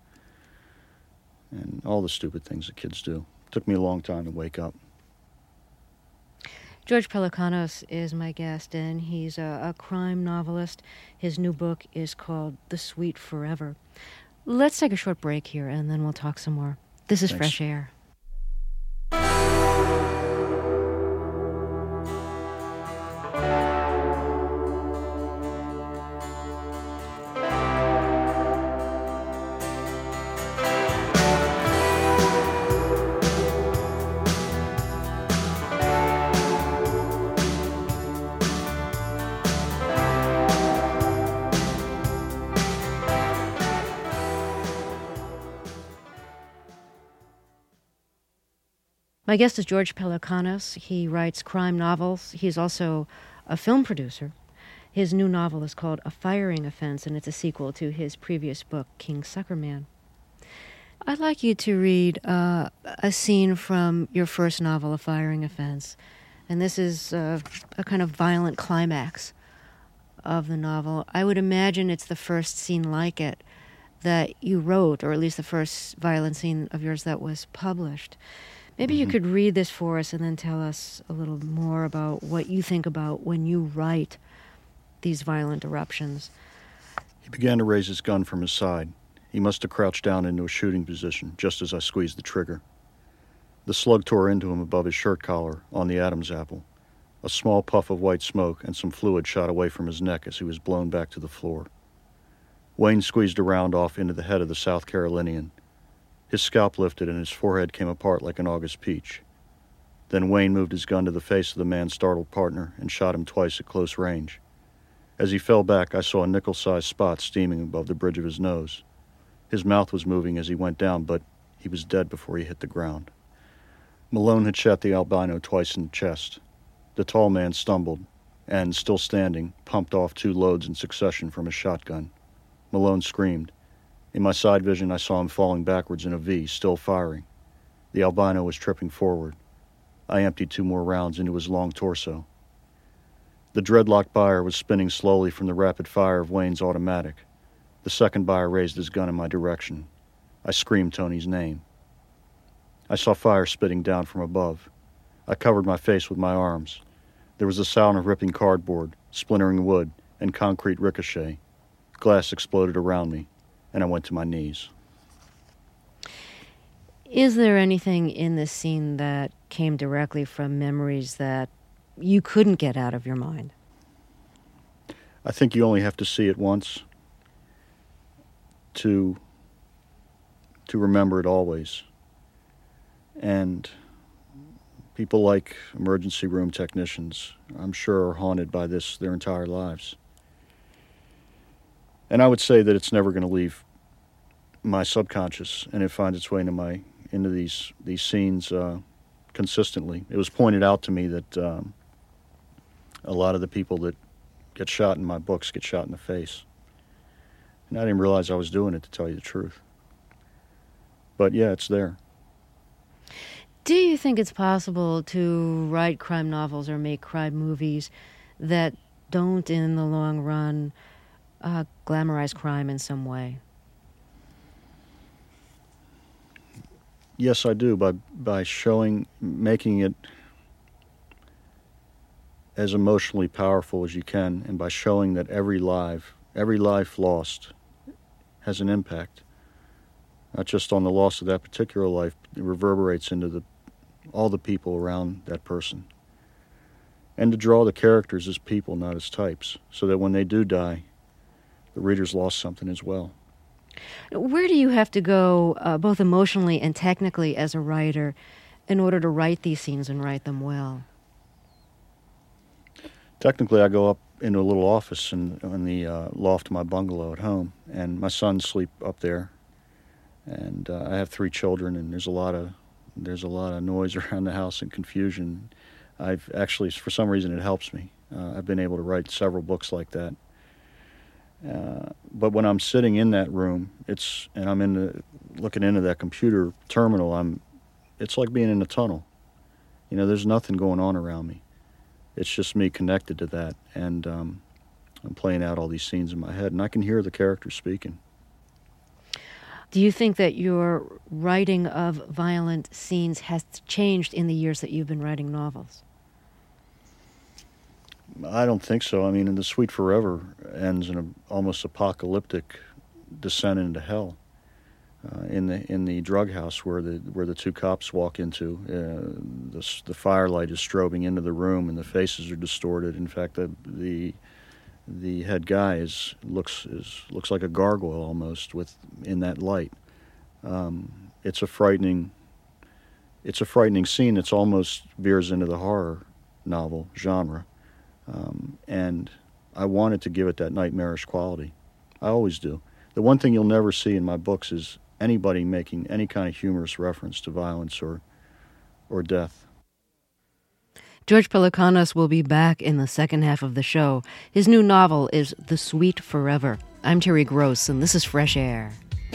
all the stupid things that kids do. It took me a long time to wake up. George Pelecanos is my guest, and he's a crime novelist. His new book is called The Sweet Forever. Let's take a short break here, and then we'll talk some more. This is Thanks. Fresh Air. My guest is George Pelecanos. He writes crime novels. He's also a film producer. His new novel is called A Firing Offense, and it's a sequel to his previous book, King Sucker Man. I'd like you to read a scene from your first novel, A Firing Offense. And this is a kind of violent climax of the novel. I would imagine it's the first scene like it that you wrote, or at least the first violent scene of yours that was published. Maybe you could read this for us and then tell us a little more about what you think about when you write these violent eruptions. He began to raise his gun from his side. He must have crouched down into a shooting position just as I squeezed the trigger. The slug tore into him above his shirt collar on the Adam's apple. A small puff of white smoke and some fluid shot away from his neck as he was blown back to the floor. Wayne squeezed a round off into the head of the South Carolinian. His scalp lifted and his forehead came apart like an August peach. Then Wayne moved his gun to the face of the man's startled partner and shot him twice at close range. As he fell back, I saw a nickel-sized spot steaming above the bridge of his nose. His mouth was moving as he went down, but he was dead before he hit the ground. Malone had shot the albino twice in the chest. The tall man stumbled and, still standing, pumped off 2 loads in succession from his shotgun. Malone screamed. In my side vision, I saw him falling backwards in a V, still firing. The albino was tripping forward. I emptied 2 more rounds into his long torso. The dreadlock buyer was spinning slowly from the rapid fire of Wayne's automatic. The second buyer raised his gun in my direction. I screamed Tony's name. I saw fire spitting down from above. I covered my face with my arms. There was the sound of ripping cardboard, splintering wood, and concrete ricochet. Glass exploded around me, and I went to my knees. Is there anything in this scene that came directly from memories that you couldn't get out of your mind? I think you only have to see it once to remember it always. And people like emergency room technicians, I'm sure, are haunted by this their entire lives. And I would say that it's never going to leave my subconscious, and it finds its way into these scenes consistently. It was pointed out to me that a lot of the people that get shot in my books get shot in the face. And I didn't realize I was doing it, to tell you the truth. But yeah, it's there. Do you think it's possible to write crime novels or make crime movies that don't, in the long run, glamorize crime in some way? Yes, I do. By making it as emotionally powerful as you can, and by showing that every life lost has an impact. Not just on the loss of that particular life, it reverberates into all the people around that person. And to draw the characters as people, not as types, so that when they do die, the reader's lost something as well. Where do you have to go, both emotionally and technically as a writer, in order to write these scenes and write them well? Technically, I go up into a little office in the loft of my bungalow at home, and my sons sleep up there. And I have 3 children, and there's a lot of noise around the house and confusion. I've actually, for some reason, it helps me. I've been able to write several books like that. But when I'm sitting in that room, and I'm looking into that computer terminal, it's like being in a tunnel. You know, there's nothing going on around me. It's just me connected to that, and I'm playing out all these scenes in my head, and I can hear the characters speaking. Do you think that your writing of violent scenes has changed in the years that you've been writing novels? I don't think so. I mean, and The Sweet Forever ends in an almost apocalyptic descent into hell. In the drug house where the two cops walk into, the firelight is strobing into the room and the faces are distorted. In fact, the head guy looks like a gargoyle almost in that light. It's a frightening scene. It's almost veers into the horror novel genre, and I wanted to give it that nightmarish quality. I always do. The one thing you'll never see in my books is anybody making any kind of humorous reference to violence or death. George Pelecanos will be back in the second half of the show. His new novel is The Sweet Forever. I'm Terry Gross, and this is Fresh Air.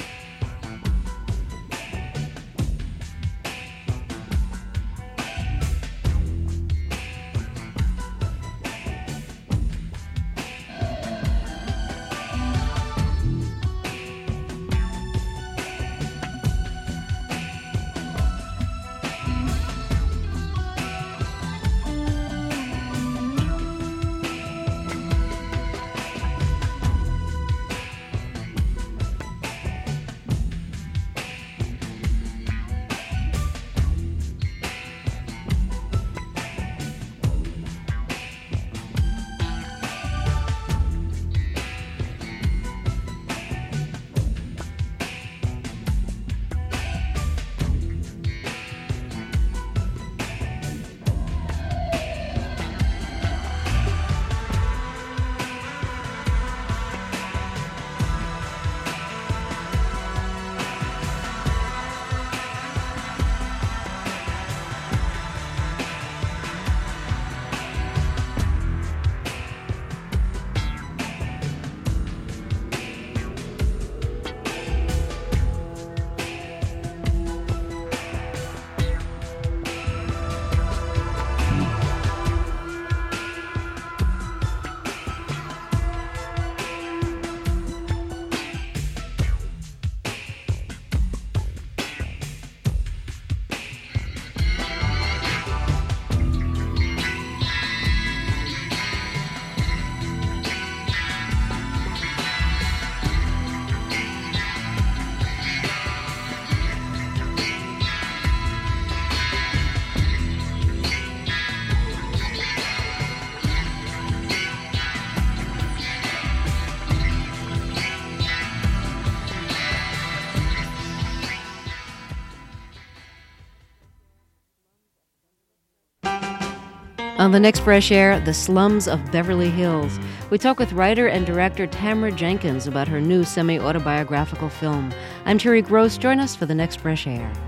On the next Fresh Air, the slums of Beverly Hills. We talk with writer and director Tamara Jenkins about her new semi-autobiographical film. I'm Terry Gross. Join us for the next Fresh Air.